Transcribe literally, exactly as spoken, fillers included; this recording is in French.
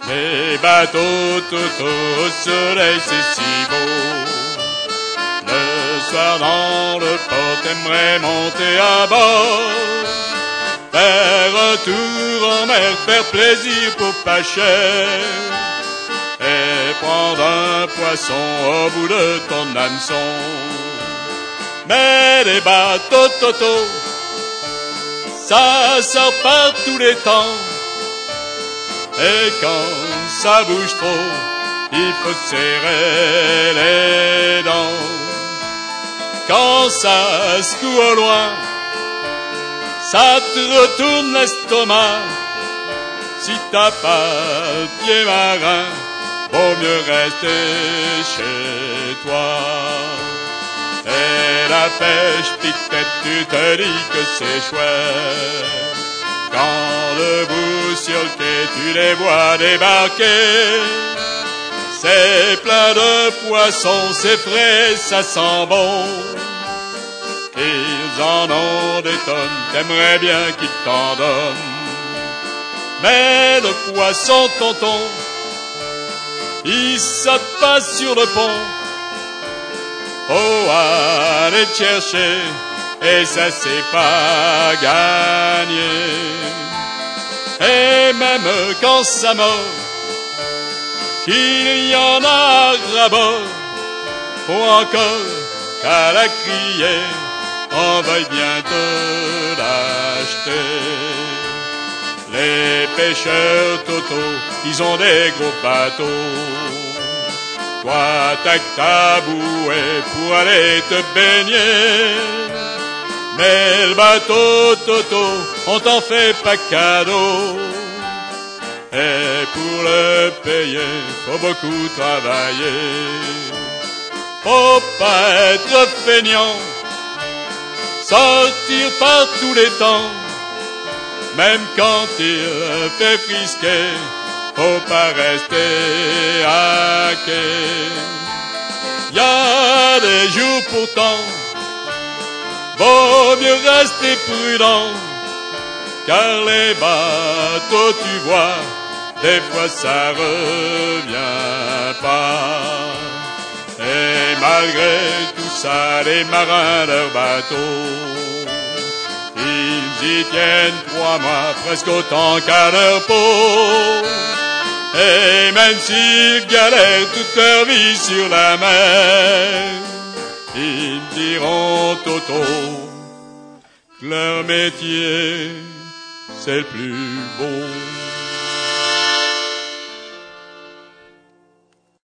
Les bateaux Toto au soleil, c'est si beau. Le soir dans le port, t'aimerais monter à bord, faire un tour en mer, faire plaisir pour pas cher, et prendre un poisson au bout de ton hameçon. Mais les bateaux Toto, ça sort par tous les temps, et quand ça bouge trop, il faut serrer les dents. Quand ça secoue au loin, ça te retourne l'estomac. Si t'as pas le pied marin, vaut mieux rester chez toi. Et la pêche, petite tête, tu te dis que c'est chouette. Quand debout sur le quai, tu les vois débarquer. C'est plein de poissons, c'est frais, ça sent bon. Ils en ont des tonnes, t'aimerais bien qu'ils t'en donnent. Mais le poisson tonton, il saute pas sur le pont. Faut aller te chercher, et ça c'est pas gagné. Et même quand ça mord, qu'il y en a là-bas, faut encore qu'à la crier, on veuille bien te l'acheter. Les pêcheurs Toto, ils ont des gros bateaux. Toi t'as que ta bouée pour aller te baigner. Mais le bateau Toto, on t'en fait pas cadeau. Et pour le payer, faut beaucoup travailler. Faut pas être feignant, sortir par tous les temps. Même quand il fait frisquer, faut pas rester à quai. Y a des jours pourtant, vaut mieux rester prudent, car les bateaux, tu vois, des fois ça revient pas. Et malgré tout ça, les marins, leurs bateaux, ils y tiennent trois mois, presque autant qu'à leur peau. Et même s'ils galèrent toute leur vie sur la mer, ils diront Toto que leur métier, c'est le plus beau.